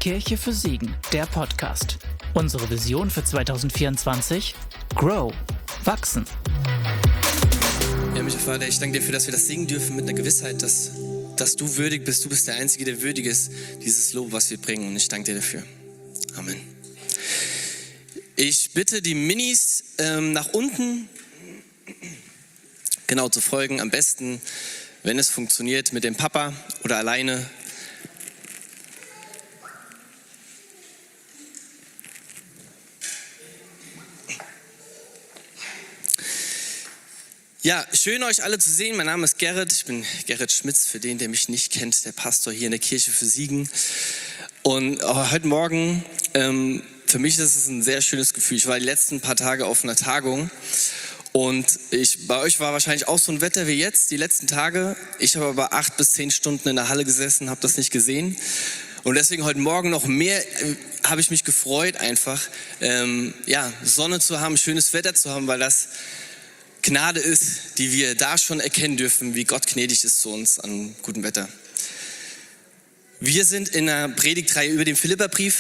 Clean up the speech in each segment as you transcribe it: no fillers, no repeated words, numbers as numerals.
Kirche für Siegen, der Podcast. Unsere Vision für 2024? Grow. Wachsen. Ja, Himmlischer Vater, ich danke dir dafür, dass wir das singen dürfen mit einer Gewissheit, dass du würdig bist. Du bist der Einzige, der würdig ist, dieses Lob, was wir bringen. Und ich danke dir dafür. Amen. Ich bitte die Minis nach unten genau zu folgen. Am besten, wenn es funktioniert, mit dem Papa oder alleine. Ja, schön euch alle zu sehen. Mein Name ist Gerrit. Ich bin Gerrit Schmitz, für den, der mich nicht kennt, der Pastor hier in der Kirche für Siegen. Und heute Morgen, für mich ist es ein sehr schönes Gefühl. Ich war die letzten paar Tage auf einer Tagung und bei euch war wahrscheinlich auch so ein Wetter wie jetzt, die letzten Tage. Ich habe aber 8 bis 10 Stunden in der Halle gesessen, habe das nicht gesehen. Und deswegen heute Morgen noch mehr habe ich mich gefreut, einfach Sonne zu haben, schönes Wetter zu haben, weil das Gnade ist, die wir da schon erkennen dürfen, wie Gott gnädig ist zu uns an gutem Wetter. Wir sind in einer Predigtreihe über den Philipperbrief.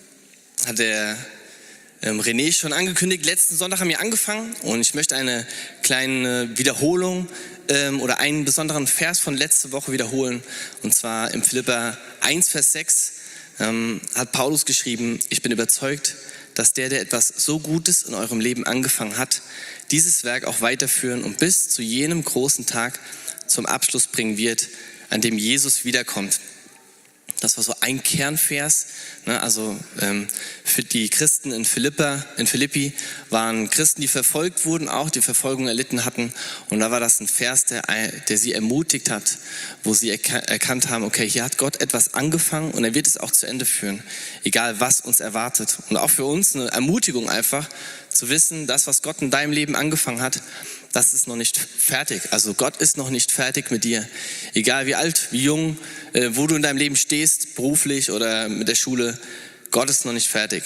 Hat der René schon angekündigt. Letzten Sonntag haben wir angefangen und ich möchte eine kleine Wiederholung oder einen besonderen Vers von letzte Woche wiederholen. Und zwar im Philipper 1, Vers 6 hat Paulus geschrieben: Ich bin überzeugt, dass der etwas so Gutes in eurem Leben angefangen hat, dieses Werk auch weiterführen und bis zu jenem großen Tag zum Abschluss bringen wird, an dem Jesus wiederkommt. Das war so ein Kernvers. Also für die Christen in Philippi waren Christen, die verfolgt wurden, auch die Verfolgung erlitten hatten. Und da war das ein Vers, der sie ermutigt hat, wo sie erkannt haben, okay, hier hat Gott etwas angefangen und er wird es auch zu Ende führen, egal was uns erwartet. Und auch für uns eine Ermutigung einfach, zu wissen, das, was Gott in deinem Leben angefangen hat, das ist noch nicht fertig. Also Gott ist noch nicht fertig mit dir. Egal wie alt, wie jung, wo du in deinem Leben stehst, beruflich oder mit der Schule, Gott ist noch nicht fertig.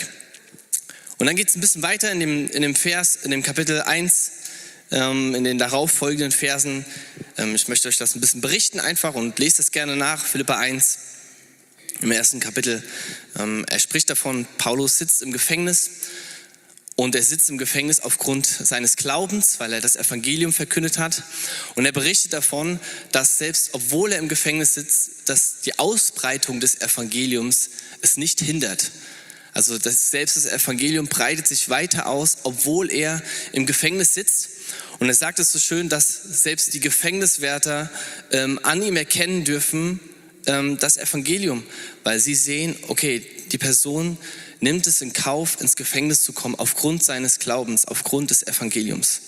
Und dann geht es ein bisschen weiter in dem Vers, in dem Kapitel 1, in den darauf folgenden Versen. Ich möchte euch das ein bisschen berichten einfach und lest es gerne nach. Philipper 1, im ersten Kapitel. Er spricht davon, Paulus sitzt im Gefängnis. Und er sitzt im Gefängnis aufgrund seines Glaubens, weil er das Evangelium verkündet hat. Und er berichtet davon, dass selbst obwohl er im Gefängnis sitzt, dass die Ausbreitung des Evangeliums es nicht hindert. Also selbst das Evangelium breitet sich weiter aus, obwohl er im Gefängnis sitzt. Und er sagt es so schön, dass selbst die Gefängniswärter an ihm erkennen dürfen, das Evangelium, weil sie sehen, okay, die Person nimmt es in Kauf, ins Gefängnis zu kommen, aufgrund seines Glaubens, aufgrund des Evangeliums.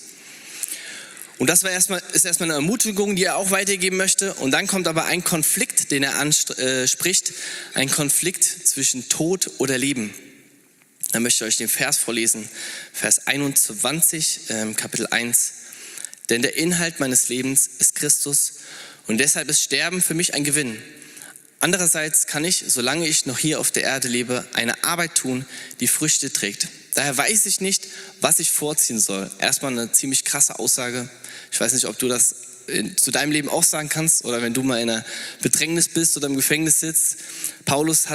Und das ist erstmal eine Ermutigung, die er auch weitergeben möchte. Und dann kommt aber ein Konflikt, den er anspricht, ein Konflikt zwischen Tod oder Leben. Da möchte ich euch den Vers vorlesen, Vers 21, Kapitel 1. Denn der Inhalt meines Lebens ist Christus und deshalb ist Sterben für mich ein Gewinn. Andererseits kann ich, solange ich noch hier auf der Erde lebe, eine Arbeit tun, die Früchte trägt. Daher weiß ich nicht, was ich vorziehen soll. Erstmal eine ziemlich krasse Aussage. Ich weiß nicht, ob du das zu deinem Leben auch sagen kannst oder wenn du mal in einer Bedrängnis bist oder im Gefängnis sitzt. Paulus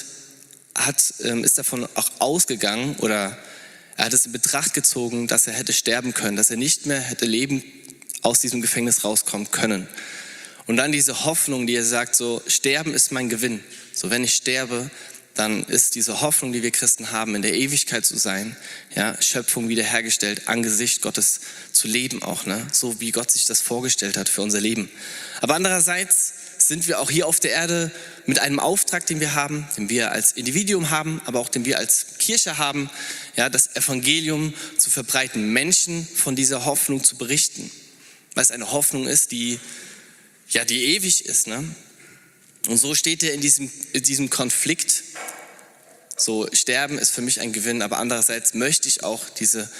ist davon auch ausgegangen oder er hat es in Betracht gezogen, dass er hätte sterben können, dass er nicht mehr hätte lebend aus diesem Gefängnis rauskommen können. Und dann diese Hoffnung, die er sagt, so, Sterben ist mein Gewinn. So, wenn ich sterbe, dann ist diese Hoffnung, die wir Christen haben, in der Ewigkeit zu sein, ja, Schöpfung wiederhergestellt, Angesicht Gottes zu leben auch, ne? So wie Gott sich das vorgestellt hat für unser Leben. Aber andererseits sind wir auch hier auf der Erde mit einem Auftrag, den wir haben, den wir als Individuum haben, aber auch den wir als Kirche haben, ja, das Evangelium zu verbreiten, Menschen von dieser Hoffnung zu berichten. Weil es eine Hoffnung ist, die ewig ist, ne? Und so steht er in diesem Konflikt. So, Sterben ist für mich ein Gewinn, aber andererseits möchte ich auch diese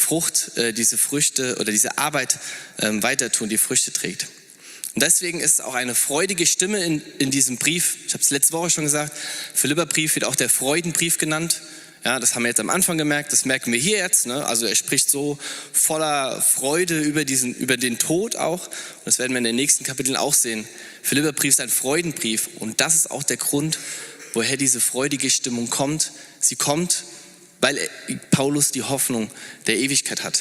Früchte oder diese Arbeit weiter tun, die Früchte trägt. Und deswegen ist auch eine freudige Stimme in diesem Brief. Ich habe es letzte Woche schon gesagt, Philipperbrief wird auch der Freudenbrief genannt. Ja, das haben wir jetzt am Anfang gemerkt, das merken wir hier jetzt, ne? Also er spricht so voller Freude über den Tod auch. Und das werden wir in den nächsten Kapiteln auch sehen. Philipperbrief ist ein Freudenbrief und das ist auch der Grund, woher diese freudige Stimmung kommt. Sie kommt, weil Paulus die Hoffnung der Ewigkeit hat.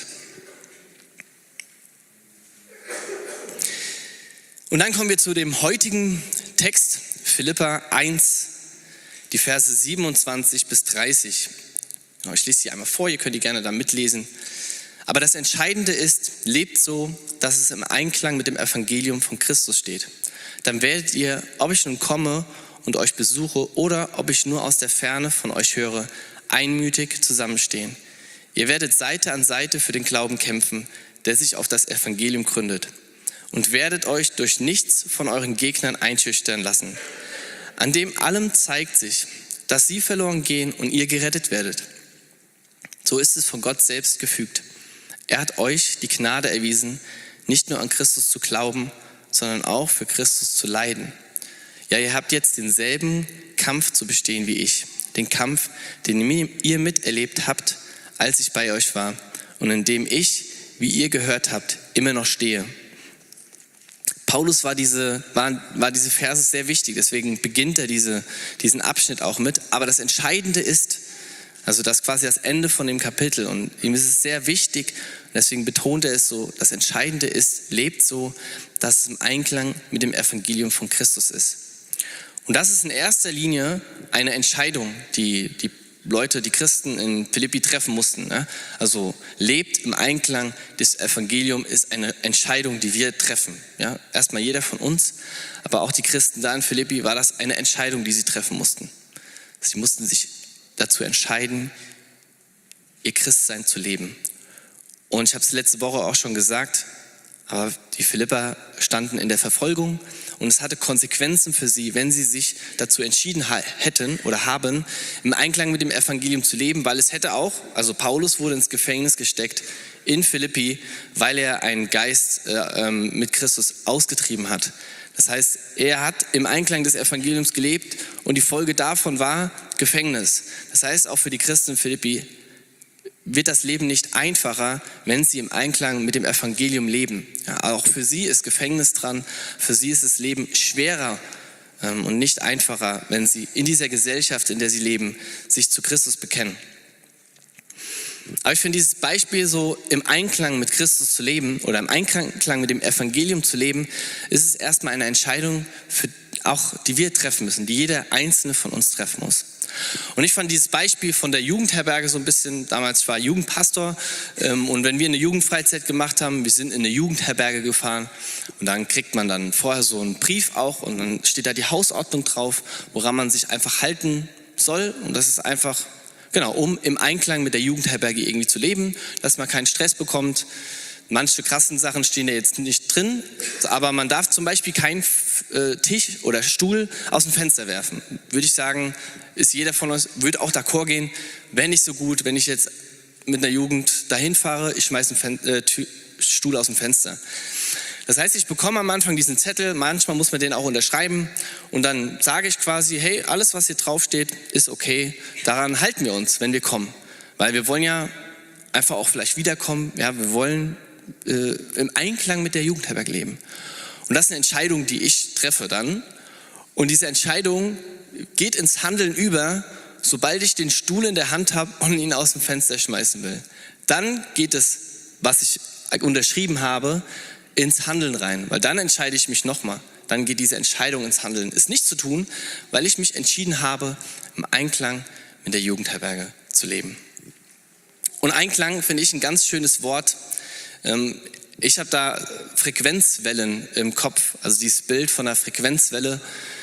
Und dann kommen wir zu dem heutigen Text, Philipper 1, die Verse 27 bis 30. Ich lese sie einmal vor, ihr könnt die gerne da mitlesen. Aber das Entscheidende ist, lebt so, dass es im Einklang mit dem Evangelium von Christus steht. Dann werdet ihr, ob ich nun komme und euch besuche oder ob ich nur aus der Ferne von euch höre, einmütig zusammenstehen. Ihr werdet Seite an Seite für den Glauben kämpfen, der sich auf das Evangelium gründet. Und werdet euch durch nichts von euren Gegnern einschüchtern lassen. An dem allem zeigt sich, dass sie verloren gehen und ihr gerettet werdet. So ist es von Gott selbst gefügt. Er hat euch die Gnade erwiesen, nicht nur an Christus zu glauben, sondern auch für Christus zu leiden. Ja, ihr habt jetzt denselben Kampf zu bestehen wie ich. Den Kampf, den ihr miterlebt habt, als ich bei euch war und in dem ich, wie ihr gehört habt, immer noch stehe. Paulus war diese Verse sehr wichtig, deswegen beginnt er diesen Abschnitt auch mit. Aber das Entscheidende ist, also das ist quasi das Ende von dem Kapitel und ihm ist es sehr wichtig, deswegen betont er es so, das Entscheidende ist, lebt so, dass es im Einklang mit dem Evangelium von Christus ist. Und das ist in erster Linie eine Entscheidung, die Leute, die Christen in Philippi treffen mussten. Ne? Also lebt im Einklang, das Evangelium ist eine Entscheidung, die wir treffen. Ja? Erstmal jeder von uns, aber auch die Christen da in Philippi war das eine Entscheidung, die sie treffen mussten. Sie mussten sich dazu entscheiden, ihr Christsein zu leben. Und ich habe es letzte Woche auch schon gesagt, aber die Philipper standen in der Verfolgung und es hatte Konsequenzen für sie, wenn sie sich dazu entschieden hätten oder haben, im Einklang mit dem Evangelium zu leben, weil es hätte auch, also Paulus wurde ins Gefängnis gesteckt in Philippi, weil er einen Geist mit Christus ausgetrieben hat. Das heißt, er hat im Einklang des Evangeliums gelebt und die Folge davon war Gefängnis. Das heißt, auch für die Christen in Philippi wird das Leben nicht einfacher, wenn sie im Einklang mit dem Evangelium leben. Ja, auch für sie ist Gefängnis dran, für sie ist das Leben schwerer und nicht einfacher, wenn sie in dieser Gesellschaft, in der sie leben, sich zu Christus bekennen. Aber ich finde dieses Beispiel so im Einklang mit Christus zu leben oder im Einklang mit dem Evangelium zu leben, ist es erstmal eine Entscheidung, die wir treffen müssen, die jeder Einzelne von uns treffen muss. Und ich fand dieses Beispiel von der Jugendherberge so ein bisschen, damals war ich Jugendpastor und wenn wir eine Jugendfreizeit gemacht haben, wir sind in eine Jugendherberge gefahren und dann kriegt man dann vorher so einen Brief auch und dann steht da die Hausordnung drauf, woran man sich einfach halten soll und das ist einfach, genau, um im Einklang mit der Jugendherberge irgendwie zu leben, dass man keinen Stress bekommt. Manche krassen Sachen stehen da jetzt nicht drin, aber man darf zum Beispiel keinen Tisch oder Stuhl aus dem Fenster werfen. Würde ich sagen, ist jeder von uns, würde auch d'accord gehen, wäre nicht so gut, wenn ich jetzt mit einer Jugend dahin fahre, ich schmeiße einen Stuhl aus dem Fenster. Das heißt, ich bekomme am Anfang diesen Zettel, manchmal muss man den auch unterschreiben und dann sage ich quasi, hey, alles was hier drauf steht, ist okay, daran halten wir uns, wenn wir kommen. Weil wir wollen ja einfach auch vielleicht wiederkommen, ja, wir wollen im Einklang mit der Jugendherberge leben. Und das ist eine Entscheidung, die ich treffe dann. Und diese Entscheidung geht ins Handeln über, sobald ich den Stuhl in der Hand habe und ihn aus dem Fenster schmeißen will. Dann geht es, was ich unterschrieben habe, ins Handeln rein. Weil dann entscheide ich mich nochmal. Dann geht diese Entscheidung ins Handeln. Es nicht zu tun, weil ich mich entschieden habe, im Einklang mit der Jugendherberge zu leben. Und Einklang finde ich ein ganz schönes Wort. Ich habe da Frequenzwellen im Kopf, also dieses Bild von einer Frequenzwelle.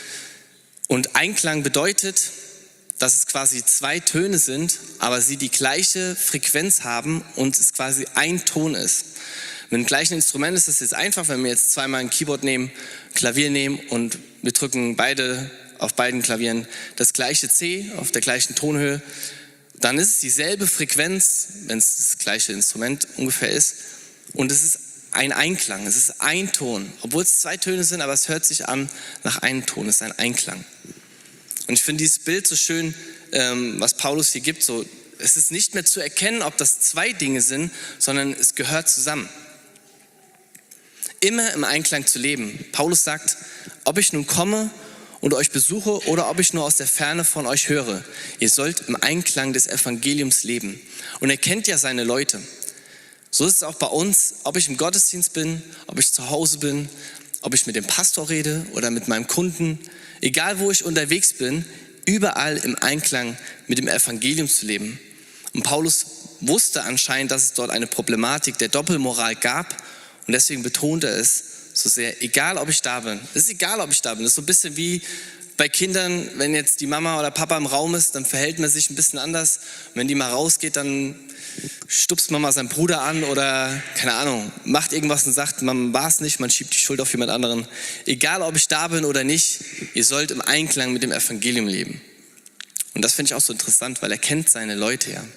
Und Einklang bedeutet, dass es quasi zwei Töne sind, aber sie die gleiche Frequenz haben und es quasi ein Ton ist. Mit dem gleichen Instrument ist es jetzt einfach, wenn wir jetzt zweimal ein Keyboard nehmen, Klavier nehmen und wir drücken auf beiden Klavieren das gleiche C auf der gleichen Tonhöhe, dann ist es dieselbe Frequenz, wenn es das gleiche Instrument ungefähr ist. Und es ist ein Einklang, es ist ein Ton. Obwohl es zwei Töne sind, aber es hört sich an nach einem Ton, es ist ein Einklang. Und ich finde dieses Bild so schön, was Paulus hier gibt, so, es ist nicht mehr zu erkennen, ob das zwei Dinge sind, sondern es gehört zusammen. Immer im Einklang zu leben. Paulus sagt, ob ich nun komme und euch besuche oder ob ich nur aus der Ferne von euch höre. Ihr sollt im Einklang des Evangeliums leben. Und er kennt ja seine Leute. So ist es auch bei uns, ob ich im Gottesdienst bin, ob ich zu Hause bin, ob ich mit dem Pastor rede oder mit meinem Kunden. Egal, wo ich unterwegs bin, überall im Einklang mit dem Evangelium zu leben. Und Paulus wusste anscheinend, dass es dort eine Problematik der Doppelmoral gab und deswegen betonte er es so sehr, egal ob ich da bin. Es ist egal, ob ich da bin. Das ist so ein bisschen wie bei Kindern, wenn jetzt die Mama oder Papa im Raum ist, dann verhält man sich ein bisschen anders. Und wenn die mal rausgeht, dann stupst man mal seinen Bruder an oder, keine Ahnung, macht irgendwas und sagt, man war es nicht, man schiebt die Schuld auf jemand anderen. Egal, ob ich da bin oder nicht, ihr sollt im Einklang mit dem Evangelium leben. Und das finde ich auch so interessant, weil er kennt seine Leute ja.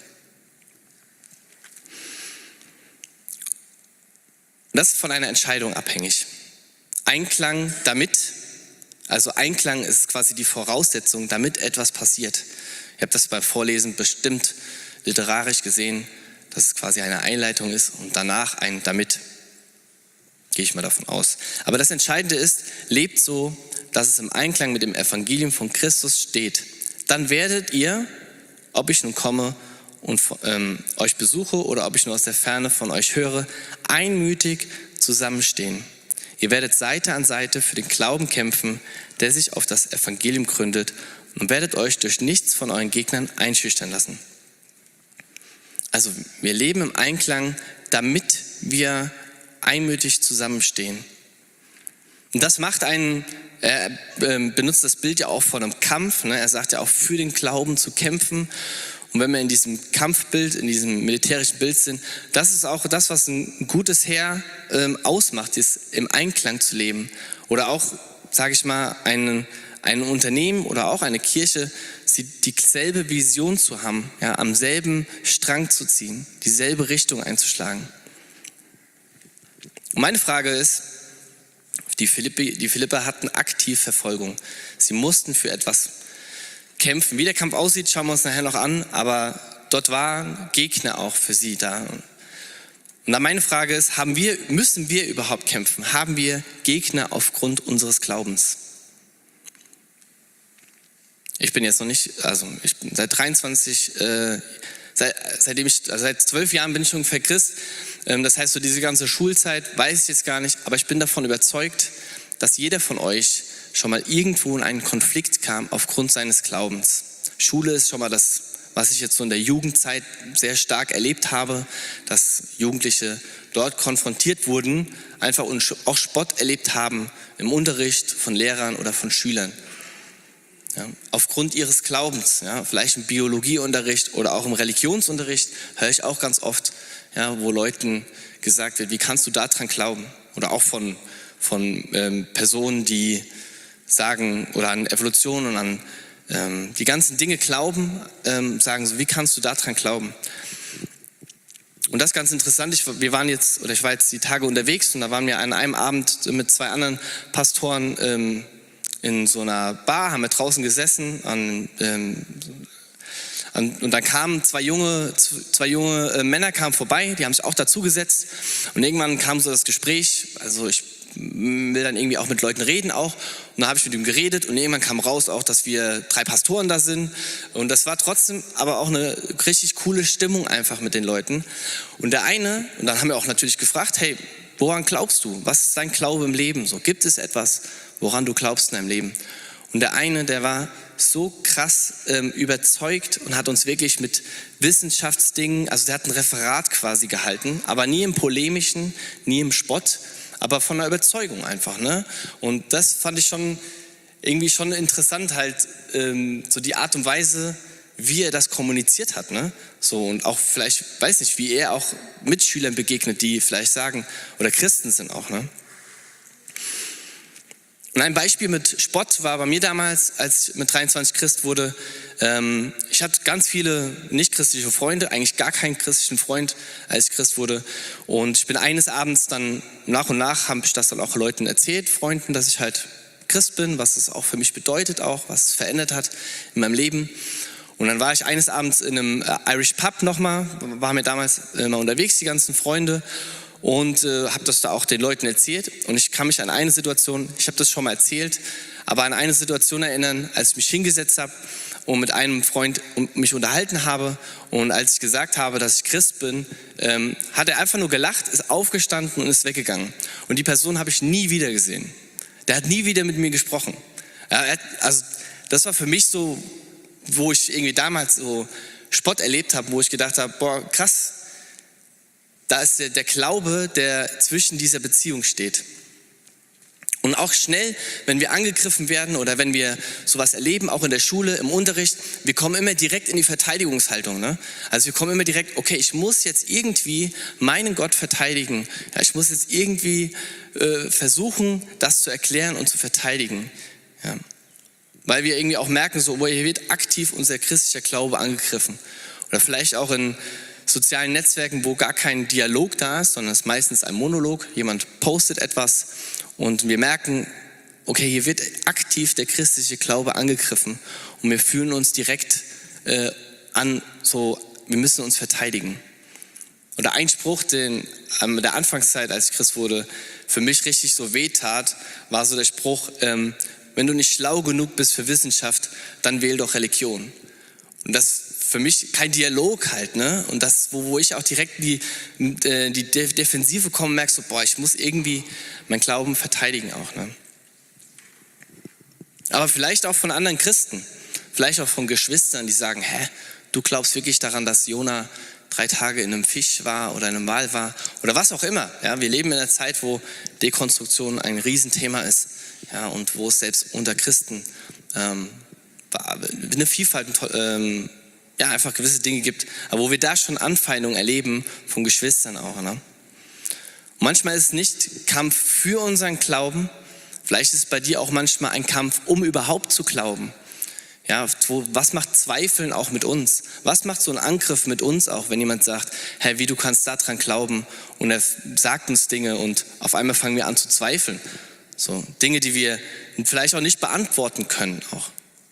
Und das ist von einer Entscheidung abhängig. Einklang damit, also Einklang ist quasi die Voraussetzung, damit etwas passiert. Ihr habt das beim Vorlesen bestimmt literarisch gesehen, dass es quasi eine Einleitung ist und danach ein damit. Gehe ich mal davon aus. Aber das Entscheidende ist, lebt so, dass es im Einklang mit dem Evangelium von Christus steht. Dann werdet ihr, ob ich nun komme und euch besuche oder ob ich nur aus der Ferne von euch höre, einmütig zusammenstehen. Ihr werdet Seite an Seite für den Glauben kämpfen, der sich auf das Evangelium gründet, und werdet euch durch nichts von euren Gegnern einschüchtern lassen. Also wir leben im Einklang, damit wir einmütig zusammenstehen. Und das macht einen, er benutzt das Bild ja auch von einem Kampf, ne? Er sagt ja auch, für den Glauben zu kämpfen. Und wenn wir in diesem Kampfbild, in diesem militärischen Bild sind, das ist auch das, was ein gutes Heer ausmacht, ist im Einklang zu leben. Oder auch, sage ich mal, ein Unternehmen oder auch eine Kirche, dieselbe Vision zu haben, ja, am selben Strang zu ziehen, dieselbe Richtung einzuschlagen. Und meine Frage ist, die Philipper hatten aktiv Verfolgung. Sie mussten für etwas kämpfen. Wie der Kampf aussieht, schauen wir uns nachher noch an, aber dort waren Gegner auch für sie da. Und dann meine Frage ist, müssen wir überhaupt kämpfen? Haben wir Gegner aufgrund unseres Glaubens? Ich bin jetzt noch nicht, also ich bin seit 12 Jahren bin ich ungefähr Christ. Das heißt, so diese ganze Schulzeit weiß ich jetzt gar nicht, aber ich bin davon überzeugt, dass jeder von euch schon mal irgendwo in einen Konflikt kam aufgrund seines Glaubens. Schule ist schon mal das, was ich jetzt so in der Jugendzeit sehr stark erlebt habe, dass Jugendliche dort konfrontiert wurden, einfach und auch Spott erlebt haben im Unterricht von Lehrern oder von Schülern. Ja, aufgrund ihres Glaubens, ja, vielleicht im Biologieunterricht oder auch im Religionsunterricht höre ich auch ganz oft, ja, wo Leuten gesagt wird, wie kannst du daran glauben? Oder auch von Personen, die sagen oder an Evolution und an die ganzen Dinge glauben, sagen so, wie kannst du daran glauben? Und das ist ganz interessant, ich war jetzt die Tage unterwegs und da waren wir an einem Abend mit 2 anderen Pastoren in so einer Bar, haben wir draußen gesessen und dann kamen zwei junge Männer kamen vorbei, die haben sich auch dazugesetzt und irgendwann kam so das Gespräch, also ich will dann irgendwie auch mit Leuten reden auch und dann habe ich mit ihm geredet und irgendwann kam raus auch, dass wir 3 Pastoren da sind und das war trotzdem aber auch eine richtig coole Stimmung einfach mit den Leuten und der eine, und dann haben wir auch natürlich gefragt, hey, woran glaubst du? Was ist dein Glaube im Leben? So, gibt es etwas, woran du glaubst in deinem Leben? Und der eine, der war so krass überzeugt und hat uns wirklich mit Wissenschaftsdingen, also der hat ein Referat quasi gehalten, aber nie im Polemischen, nie im Spott, aber von einer Überzeugung einfach, ne? Und das fand ich schon irgendwie schon interessant halt, so die Art und Weise, wie er das kommuniziert hat, ne? So, und auch vielleicht, weiß nicht, wie er auch Mitschülern begegnet, die vielleicht sagen, oder Christen sind auch, ne? Und ein Beispiel mit Spott war bei mir damals, als ich mit 23 Christ wurde. Ich hatte ganz viele nicht-christliche Freunde, eigentlich gar keinen christlichen Freund, als ich Christ wurde. Und ich bin eines Abends dann nach und nach, habe ich das dann auch Leuten erzählt, Freunden, dass ich halt Christ bin, was es auch für mich bedeutet, auch was es verändert hat in meinem Leben. Und dann war ich eines Abends in einem Irish Pub nochmal, waren wir damals immer unterwegs, die ganzen Freunde. und habe das da auch den Leuten erzählt. Und ich kann mich an eine Situation, ich habe das schon mal erzählt, aber an eine Situation erinnern, als ich mich hingesetzt habe und mit einem Freund mich unterhalten habe. Und als ich gesagt habe, dass ich Christ bin, hat er einfach nur gelacht, ist aufgestanden und ist weggegangen. Und die Person habe ich nie wieder gesehen. Der hat nie wieder mit mir gesprochen. Also das war für mich so, wo ich irgendwie damals so Spott erlebt habe, wo ich gedacht habe, boah, krass, da ist der Glaube, der zwischen dieser Beziehung steht. Und auch schnell, wenn wir angegriffen werden oder wenn wir sowas erleben, auch in der Schule, im Unterricht, wir kommen immer direkt in die Verteidigungshaltung. Ne? Also wir kommen immer direkt, okay, ich muss jetzt irgendwie meinen Gott verteidigen. Ja, ich muss jetzt irgendwie versuchen, das zu erklären und zu verteidigen. Ja. Weil wir irgendwie auch merken, so, oh, hier wird aktiv unser christlicher Glaube angegriffen. Oder vielleicht auch in sozialen Netzwerken, wo gar kein Dialog da ist, sondern es ist meistens ein Monolog. Jemand postet etwas und wir merken, okay, hier wird aktiv der christliche Glaube angegriffen und wir fühlen uns direkt an, so, wir müssen uns verteidigen. Oder ein Spruch, den an der Anfangszeit, als ich Christ wurde, für mich richtig so wehtat, war so der Spruch, wenn du nicht schlau genug bist für Wissenschaft, dann wähl doch Religion. Und das für mich kein Dialog halt, ne? Und das, wo ich auch direkt die Defensive komme, merkst so, boah, ich muss irgendwie meinen Glauben verteidigen auch, ne? Aber vielleicht auch von anderen Christen, vielleicht auch von Geschwistern, die sagen, du glaubst wirklich daran, dass Jona 3 Tage in einem Fisch war oder in einem Wal war oder was auch immer. Ja, wir leben in einer Zeit, wo Dekonstruktion ein Riesenthema ist, ja, und wo es selbst unter Christen eine Vielfalt einfach gewisse Dinge gibt, aber wo wir da schon Anfeindungen erleben von Geschwistern auch. Ne? Manchmal ist es nicht Kampf für unseren Glauben, vielleicht ist es bei dir auch manchmal ein Kampf, um überhaupt zu glauben. Ja, was macht Zweifeln auch mit uns? Was macht so ein Angriff mit uns auch, wenn jemand sagt, hey, wie du kannst da dran glauben, und er sagt uns Dinge und auf einmal fangen wir an zu zweifeln. So Dinge, die wir vielleicht auch nicht beantworten können auch.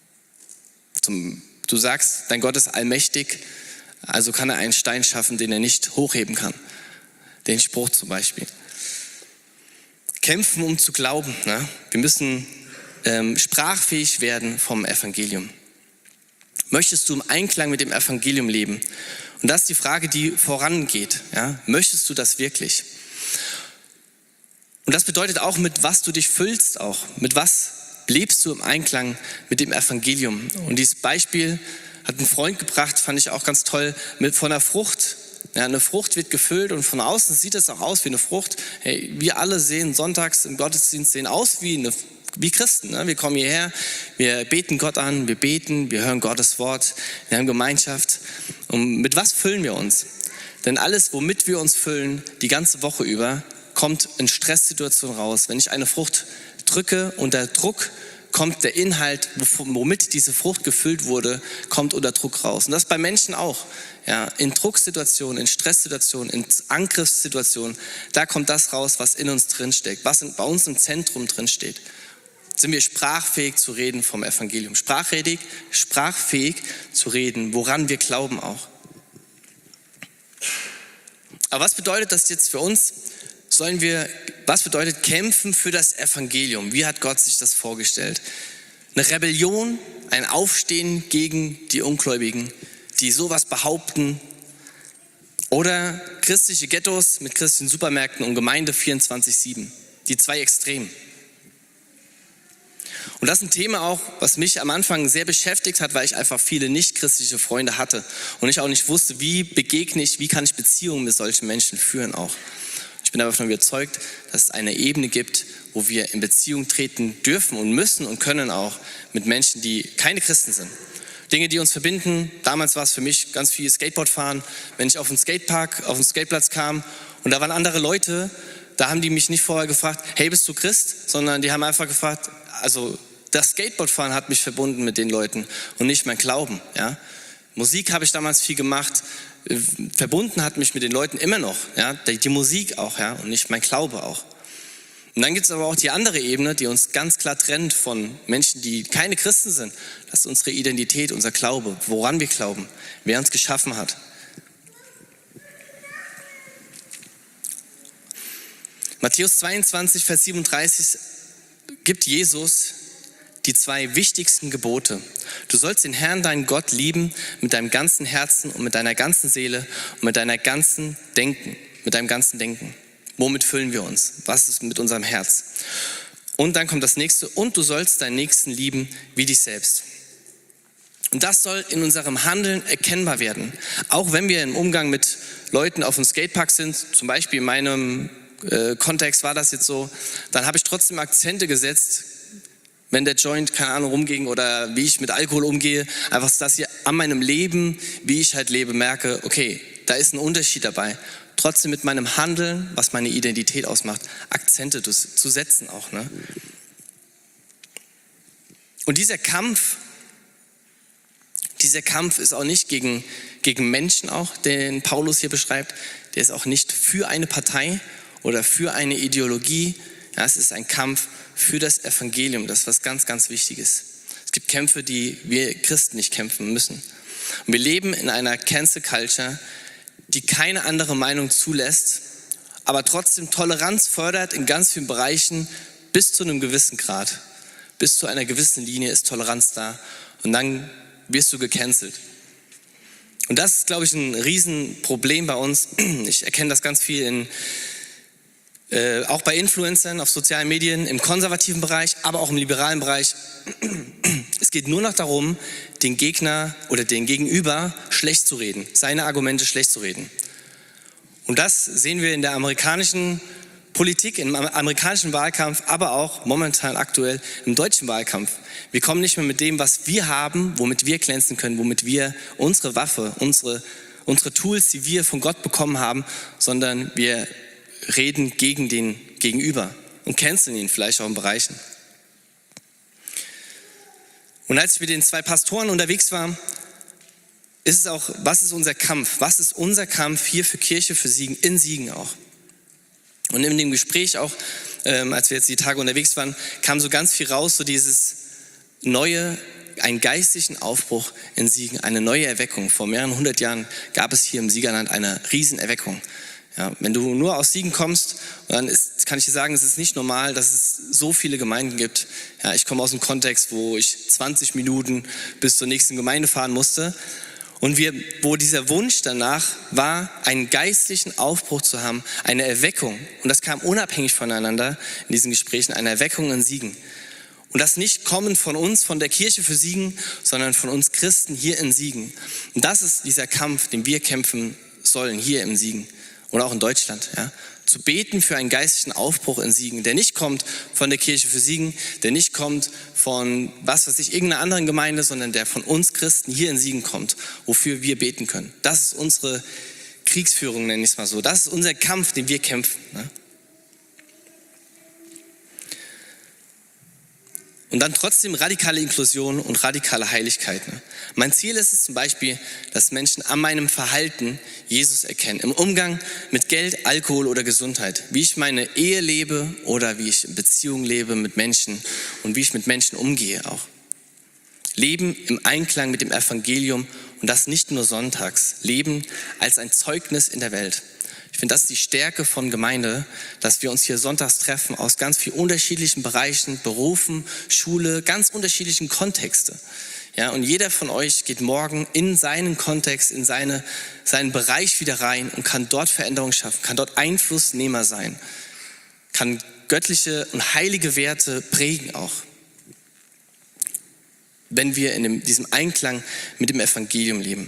Du sagst, dein Gott ist allmächtig, also kann er einen Stein schaffen, den er nicht hochheben kann. Den Spruch zum Beispiel. Kämpfen, um zu glauben. Ne? Wir müssen sprachfähig werden vom Evangelium. Möchtest du im Einklang mit dem Evangelium leben? Und das ist die Frage, die vorangeht. Ja? Möchtest du das wirklich? Und das bedeutet auch, mit was du dich füllst auch. Mit was lebst du im Einklang mit dem Evangelium? Und dieses Beispiel hat ein Freund gebracht, fand ich auch ganz toll, von einer Frucht. Ja, eine Frucht wird gefüllt und von außen sieht es auch aus wie eine Frucht. Hey, wir alle sehen sonntags im Gottesdienst sehen aus wie Christen. Ne? Wir kommen hierher, wir beten Gott an, wir hören Gottes Wort, wir haben Gemeinschaft. Und mit was füllen wir uns? Denn alles, womit wir uns füllen, die ganze Woche über, kommt in Stresssituationen raus. Wenn ich eine Frucht drücke, unter Druck kommt der Inhalt, womit diese Frucht gefüllt wurde, kommt unter Druck raus. Und das bei Menschen auch. Ja, in Drucksituationen, in Stresssituationen, in Angriffssituationen, da kommt das raus, was in uns drinsteckt, was bei uns im Zentrum drinsteht. Sind wir sprachfähig zu reden vom Evangelium, sprachfähig zu reden, woran wir glauben auch. Aber was bedeutet das jetzt für uns? Was bedeutet kämpfen für das Evangelium? Wie hat Gott sich das vorgestellt? Eine Rebellion, ein Aufstehen gegen die Ungläubigen, die sowas behaupten. Oder christliche Ghettos mit christlichen Supermärkten und Gemeinde 24/7. Die 2 Extremen. Und das ist ein Thema auch, was mich am Anfang sehr beschäftigt hat, weil ich einfach viele nicht-christliche Freunde hatte und ich auch nicht wusste, wie kann ich Beziehungen mit solchen Menschen führen auch. Ich bin aber davon überzeugt, dass es eine Ebene gibt, wo wir in Beziehung treten dürfen und müssen und können auch mit Menschen, die keine Christen sind. Dinge, die uns verbinden. Damals war es für mich ganz viel Skateboardfahren. Wenn ich auf den Skateplatz kam und da waren andere Leute, da haben die mich nicht vorher gefragt, hey, bist du Christ? Sondern die haben einfach gefragt, also das Skateboardfahren hat mich verbunden mit den Leuten und nicht mein Glauben. Ja? Musik habe ich damals viel gemacht. Verbunden hat mich mit den Leuten immer noch, ja, die Musik auch, ja, und nicht mein Glaube auch. Und dann gibt es aber auch die andere Ebene, die uns ganz klar trennt von Menschen, die keine Christen sind. Das ist unsere Identität, unser Glaube, woran wir glauben, wer uns geschaffen hat. Matthäus 22, Vers 37 gibt Jesus die 2 wichtigsten Gebote. Du sollst den Herrn, deinen Gott, lieben mit deinem ganzen Herzen und mit deiner ganzen Seele und mit deinem ganzen Denken. Womit füllen wir uns? Was ist mit unserem Herz? Und dann kommt das nächste, und du sollst deinen Nächsten lieben wie dich selbst. Und das soll in unserem Handeln erkennbar werden. Auch wenn wir im Umgang mit Leuten auf dem Skatepark sind, zum Beispiel in meinem Kontext war das jetzt so, dann habe ich trotzdem Akzente gesetzt, wenn der Joint, keine Ahnung, rumging oder wie ich mit Alkohol umgehe, einfach, dass ich an meinem Leben, wie ich halt lebe, merke, okay, da ist ein Unterschied dabei. Trotzdem mit meinem Handeln, was meine Identität ausmacht, Akzente zu setzen auch. Ne? Und dieser Kampf ist auch nicht gegen Menschen auch, den Paulus hier beschreibt. Der ist auch nicht für eine Partei oder für eine Ideologie. Ja, es ist ein Kampf für das Evangelium, das ist was ganz, ganz Wichtiges. Es gibt Kämpfe, die wir Christen nicht kämpfen müssen. Und wir leben in einer Cancel Culture, die keine andere Meinung zulässt, aber trotzdem Toleranz fördert in ganz vielen Bereichen bis zu einem gewissen Grad. Bis zu einer gewissen Linie ist Toleranz da und dann wirst du gecancelt. Und das ist, glaube ich, ein Riesenproblem bei uns. Ich erkenne das ganz viel auch bei Influencern auf sozialen Medien, im konservativen Bereich, aber auch im liberalen Bereich. Es geht nur noch darum, den Gegner oder den Gegenüber schlecht zu reden, seine Argumente schlecht zu reden. Und das sehen wir in der amerikanischen Politik, im amerikanischen Wahlkampf, aber auch momentan aktuell im deutschen Wahlkampf. Wir kommen nicht mehr mit dem, was wir haben, womit wir glänzen können, womit wir unsere Waffe, unsere Tools, die wir von Gott bekommen haben, sondern wir reden gegen den Gegenüber und canceln ihn vielleicht auch in Bereichen. Und als ich mit den 2 Pastoren unterwegs war, ist es auch, was ist unser Kampf? Was ist unser Kampf hier für Kirche, für Siegen, in Siegen auch? Und in dem Gespräch auch, als wir jetzt die Tage unterwegs waren, kam so ganz viel raus, so dieses neue, einen geistlichen Aufbruch in Siegen, eine neue Erweckung. Vor mehreren 100 Jahren gab es hier im Siegerland eine Riesenerweckung. Ja, wenn du nur aus Siegen kommst, dann kann ich dir sagen, es ist nicht normal, dass es so viele Gemeinden gibt. Ja, ich komme aus einem Kontext, wo ich 20 Minuten bis zur nächsten Gemeinde fahren musste. Und wo dieser Wunsch danach war, einen geistlichen Aufbruch zu haben, eine Erweckung. Und das kam unabhängig voneinander in diesen Gesprächen, eine Erweckung in Siegen. Und das nicht kommen von uns, von der Kirche für Siegen, sondern von uns Christen hier in Siegen. Und das ist dieser Kampf, den wir kämpfen sollen hier im Siegen. Oder auch in Deutschland, ja, zu beten für einen geistlichen Aufbruch in Siegen, der nicht kommt von der Kirche für Siegen, der nicht kommt von irgendeiner anderen Gemeinde, sondern der von uns Christen hier in Siegen kommt, wofür wir beten können. Das ist unsere Kriegsführung, nenne ich es mal so. Das ist unser Kampf, den wir kämpfen. Ne? Und dann trotzdem radikale Inklusion und radikale Heiligkeit. Ne? Mein Ziel ist es zum Beispiel, dass Menschen an meinem Verhalten Jesus erkennen. Im Umgang mit Geld, Alkohol oder Gesundheit. Wie ich meine Ehe lebe oder wie ich in Beziehungen lebe mit Menschen und wie ich mit Menschen umgehe auch. Leben im Einklang mit dem Evangelium und das nicht nur sonntags. Leben als ein Zeugnis in der Welt. Ich finde, das ist die Stärke von Gemeinde, dass wir uns hier sonntags treffen aus ganz vielen unterschiedlichen Bereichen, Berufen, Schule, ganz unterschiedlichen Kontexte. Ja, und jeder von euch geht morgen in seinen Kontext, in seinen Bereich wieder rein und kann dort Veränderung schaffen, kann dort Einflussnehmer sein, kann göttliche und heilige Werte prägen auch, wenn wir in diesem Einklang mit dem Evangelium leben.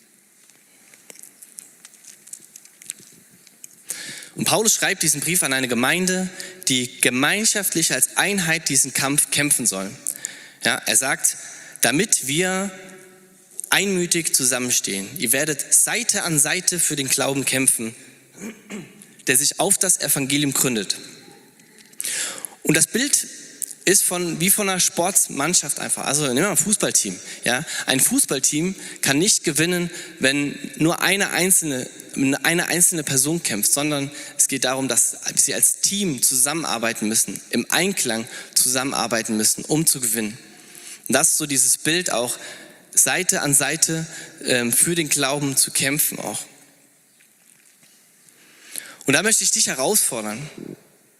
Und Paulus schreibt diesen Brief an eine Gemeinde, die gemeinschaftlich als Einheit diesen Kampf kämpfen soll. Ja, er sagt, damit wir einmütig zusammenstehen. Ihr werdet Seite an Seite für den Glauben kämpfen, der sich auf das Evangelium gründet. Und das Bild ist wie von einer Sportsmannschaft einfach. Also nehmen wir mal ein Fußballteam. Ja? Ein Fußballteam kann nicht gewinnen, wenn nur eine einzelne Person kämpft, sondern es geht darum, dass sie als Team zusammenarbeiten müssen, im Einklang zusammenarbeiten müssen, um zu gewinnen. Und das ist so dieses Bild auch, Seite an Seite für den Glauben zu kämpfen auch. Und da möchte ich dich herausfordern,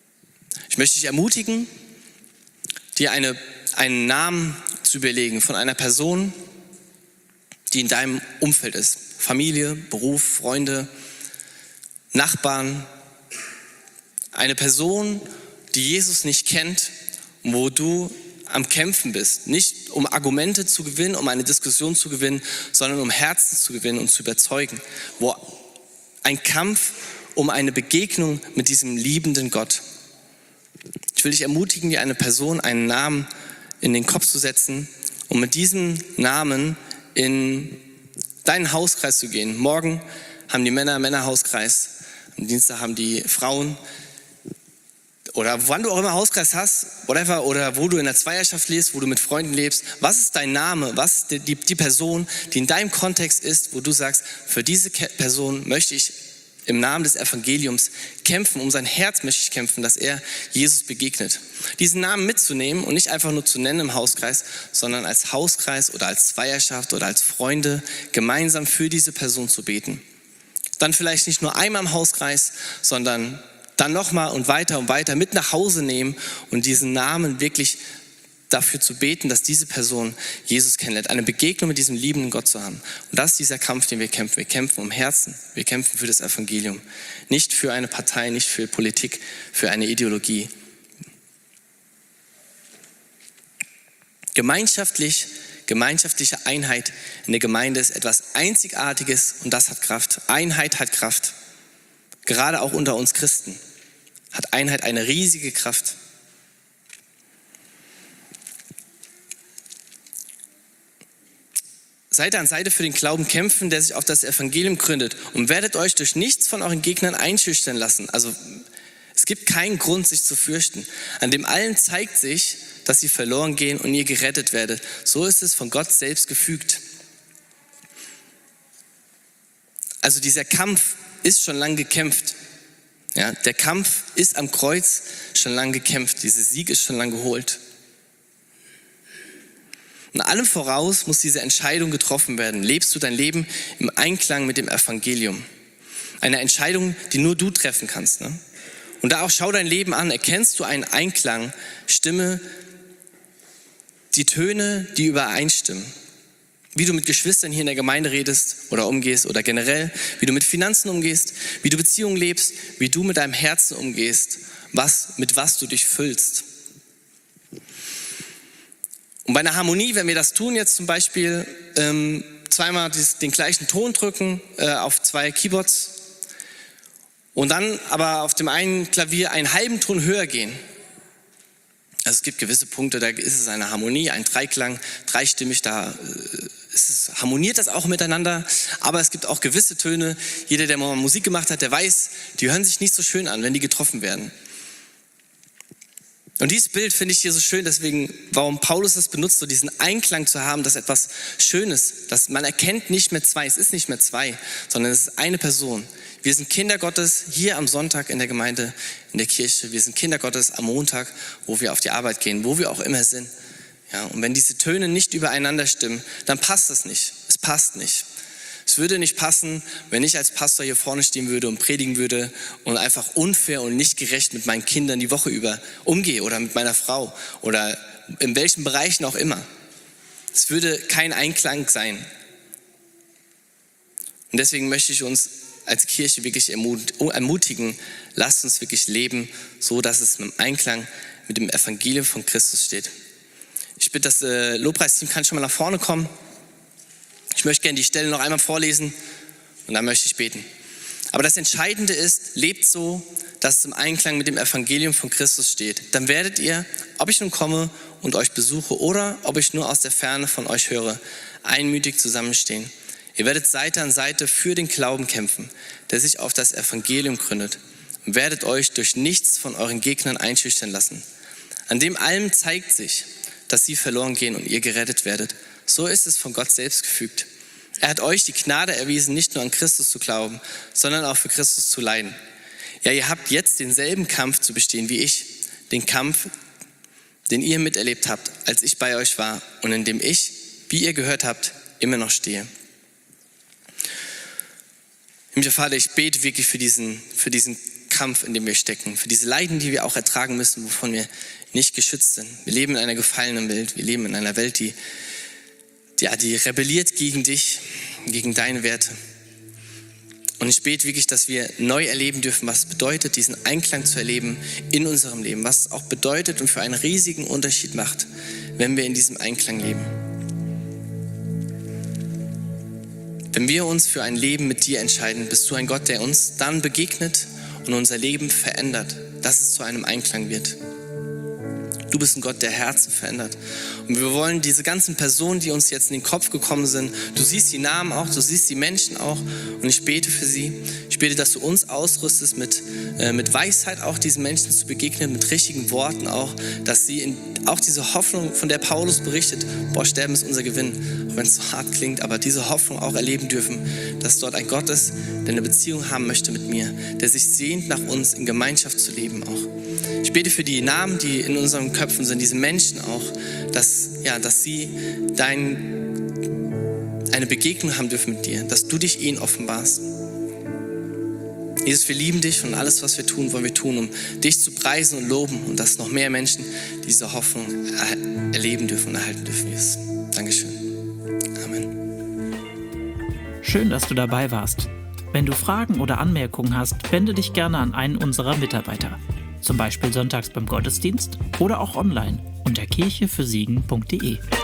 Ich möchte dich ermutigen, dir einen Namen zu überlegen von einer Person, die in deinem Umfeld ist. Familie, Beruf, Freunde, Nachbarn. Eine Person, die Jesus nicht kennt, wo du am Kämpfen bist. Nicht um Argumente zu gewinnen, um eine Diskussion zu gewinnen, sondern um Herzen zu gewinnen und zu überzeugen. Wo ein Kampf um eine Begegnung mit diesem liebenden Gott. Ich will dich ermutigen, dir eine Person, einen Namen in den Kopf zu setzen und mit diesem Namen in deinen Hauskreis zu gehen. Morgen haben die Männer Männerhauskreis, am Dienstag haben die Frauen. Oder wann du auch immer Hauskreis hast, whatever, oder wo du in der Zweierschaft lebst, wo du mit Freunden lebst. Was ist dein Name? Was ist die Person, die in deinem Kontext ist, wo du sagst, für diese Person möchte ich im Namen des Evangeliums kämpfen, um sein Herz möchte ich kämpfen, dass er Jesus begegnet. Diesen Namen mitzunehmen und nicht einfach nur zu nennen im Hauskreis, sondern als Hauskreis oder als Zweierschaft oder als Freunde gemeinsam für diese Person zu beten. Dann vielleicht nicht nur einmal im Hauskreis, sondern dann nochmal und weiter mit nach Hause nehmen und diesen Namen wirklich dafür zu beten, dass diese Person Jesus kennenlernt, eine Begegnung mit diesem liebenden Gott zu haben. Und das ist dieser Kampf, den wir kämpfen. Wir kämpfen um Herzen, wir kämpfen für das Evangelium. Nicht für eine Partei, nicht für Politik, für eine Ideologie. Gemeinschaftliche Einheit in der Gemeinde ist etwas Einzigartiges und das hat Kraft. Einheit hat Kraft. Gerade auch unter uns Christen hat Einheit eine riesige Kraft. Seite an Seite für den Glauben kämpfen, der sich auf das Evangelium gründet und werdet euch durch nichts von euren Gegnern einschüchtern lassen. Also es gibt keinen Grund, sich zu fürchten. An dem allen zeigt sich, dass sie verloren gehen und ihr gerettet werdet. So ist es von Gott selbst gefügt. Also dieser Kampf ist schon lange gekämpft. Ja, der Kampf ist am Kreuz schon lange gekämpft. Dieser Sieg ist schon lange geholt. Und allem voraus muss diese Entscheidung getroffen werden. Lebst du dein Leben im Einklang mit dem Evangelium? Eine Entscheidung, die nur du treffen kannst. Ne? Und da auch schau dein Leben an. Erkennst du einen Einklang? Stimme die Töne, die übereinstimmen. Wie du mit Geschwistern hier in der Gemeinde redest oder umgehst oder generell, wie du mit Finanzen umgehst, wie du Beziehungen lebst, wie du mit deinem Herzen umgehst, mit was du dich füllst. Und bei einer Harmonie, wenn wir das tun, jetzt zum Beispiel zweimal den gleichen Ton drücken auf 2 Keyboards und dann aber auf dem einen Klavier einen halben Ton höher gehen. Also es gibt gewisse Punkte, da ist es eine Harmonie, ein Dreiklang, dreistimmig, harmoniert das auch miteinander. Aber es gibt auch gewisse Töne, jeder, der mal Musik gemacht hat, der weiß, die hören sich nicht so schön an, wenn die getroffen werden. Und dieses Bild finde ich hier so schön, deswegen, warum Paulus das benutzt, so diesen Einklang zu haben, dass etwas Schönes, dass man erkennt nicht mehr 2, es ist nicht mehr 2, sondern es ist eine Person. Wir sind Kinder Gottes hier am Sonntag in der Gemeinde, in der Kirche. Wir sind Kinder Gottes am Montag, wo wir auf die Arbeit gehen, wo wir auch immer sind. Ja, und wenn diese Töne nicht übereinander stimmen, dann passt es nicht. Es passt nicht. Es würde nicht passen, wenn ich als Pastor hier vorne stehen würde und predigen würde und einfach unfair und nicht gerecht mit meinen Kindern die Woche über umgehe oder mit meiner Frau oder in welchen Bereichen auch immer. Es würde kein Einklang sein. Und deswegen möchte ich uns als Kirche wirklich ermutigen, lasst uns wirklich leben, so dass es im Einklang mit dem Evangelium von Christus steht. Ich bitte, das Lobpreisteam kann schon mal nach vorne kommen. Ich möchte gerne die Stelle noch einmal vorlesen und dann möchte ich beten. Aber das Entscheidende ist, lebt so, dass es im Einklang mit dem Evangelium von Christus steht. Dann werdet ihr, ob ich nun komme und euch besuche oder ob ich nur aus der Ferne von euch höre, einmütig zusammenstehen. Ihr werdet Seite an Seite für den Glauben kämpfen, der sich auf das Evangelium gründet, und werdet euch durch nichts von euren Gegnern einschüchtern lassen. An dem allem zeigt sich, dass sie verloren gehen und ihr gerettet werdet. So ist es von Gott selbst gefügt. Er hat euch die Gnade erwiesen, nicht nur an Christus zu glauben, sondern auch für Christus zu leiden. Ja, ihr habt jetzt denselben Kampf zu bestehen wie ich, den Kampf, den ihr miterlebt habt, als ich bei euch war und in dem ich, wie ihr gehört habt, immer noch stehe. Himmlischer Vater, ich bete wirklich für diesen Kampf, in dem wir stecken, für diese Leiden, die wir auch ertragen müssen, wovon wir nicht geschützt sind. Wir leben in einer gefallenen Welt, wir leben in einer Welt, die rebelliert gegen dich, gegen deine Werte. Und ich bete wirklich, dass wir neu erleben dürfen, was es bedeutet, diesen Einklang zu erleben in unserem Leben, was es auch bedeutet und für einen riesigen Unterschied macht, wenn wir in diesem Einklang leben. Wenn wir uns für ein Leben mit dir entscheiden, bist du ein Gott, der uns dann begegnet und unser Leben verändert, dass es zu einem Einklang wird. Du bist ein Gott, der Herzen verändert. Und wir wollen diese ganzen Personen, die uns jetzt in den Kopf gekommen sind, du siehst die Namen auch, du siehst die Menschen auch und ich bete für sie. Ich bete, dass du uns ausrüstest mit Weisheit auch diesen Menschen zu begegnen, mit richtigen Worten auch, dass sie auch diese Hoffnung, von der Paulus berichtet, Sterben ist unser Gewinn, auch wenn es so hart klingt, aber diese Hoffnung auch erleben dürfen, dass dort ein Gott ist, der eine Beziehung haben möchte mit mir, der sich sehnt nach uns in Gemeinschaft zu leben auch. Ich bete für die Namen, die in unseren Köpfen sind, diese Menschen auch, dass sie eine Begegnung haben dürfen mit dir, dass du dich ihnen offenbarst. Jesus, wir lieben dich und alles, was wir tun, wollen wir tun, um dich zu preisen und loben und dass noch mehr Menschen diese Hoffnung erleben dürfen und erhalten dürfen, Jesus. Dankeschön. Amen. Schön, dass du dabei warst. Wenn du Fragen oder Anmerkungen hast, wende dich gerne an einen unserer Mitarbeiter. Zum Beispiel sonntags beim Gottesdienst oder auch online unter kirchefürsiegen.de.